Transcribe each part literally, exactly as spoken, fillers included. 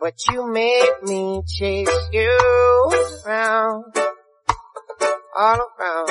but you made me chase you around, all around.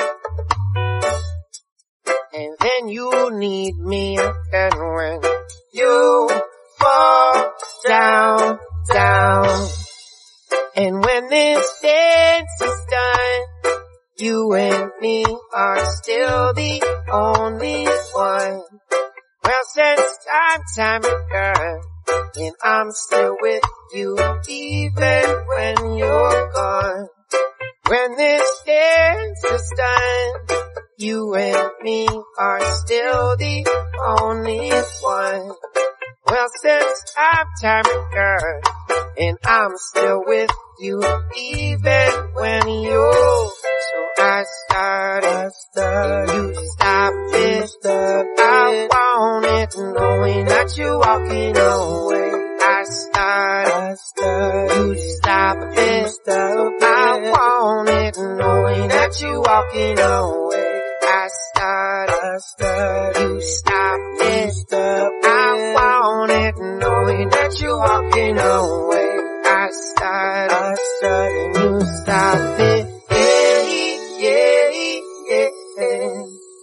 And then you need me again when you fall down, down. And when this dance is done, you and me are still the only one. Well, since time, time begun, and I'm still with you even when you're gone. When this dance is done, you and me are still the only one. Well, since time, time begun, and I'm still with you even when you're. So I started, I started, you stop it, stop it. I want it, knowing that you're walking away. I started, I started, you stop it, stop it. I want it, knowing that you're walking away. I started, I started, you stop it, stop it. I want it, knowing that you're walking away. I started, I started, you stop it. Yeah, yeah, yeah.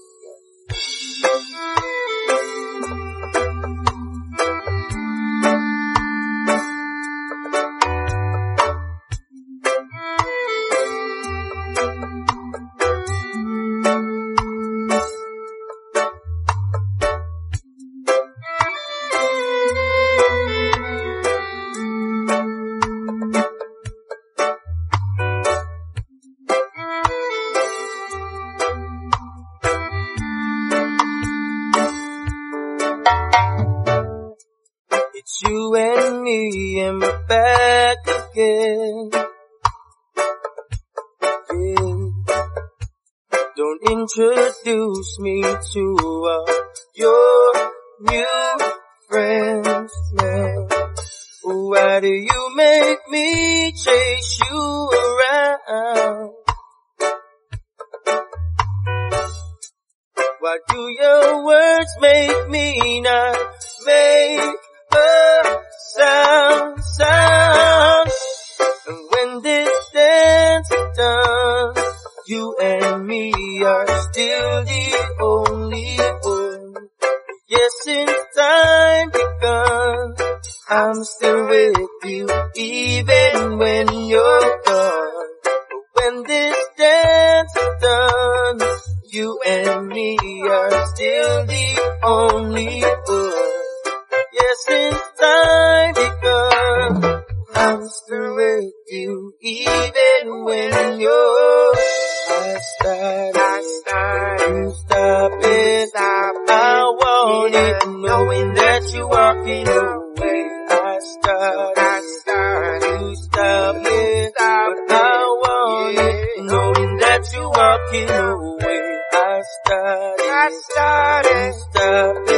It's you and me and we're back again. Yeah. Don't introduce me to uh, your new friends, man. Why do you make me chase you around? Why do your words make me not make a sound, sound? And when this dance is done, you and me are still the only one. Yes, since time begun, I'm still with you even when you're gone. But when this dance is done, you and me are still the only one. Yes, since time begun, I'm still with you even when you're. I start, I start, you stop it, stop. I want it, knowing that you're walking away. I start, I start, you stop it, stop. But I want it, knowing that you're walking away. I start, I start, you stop it.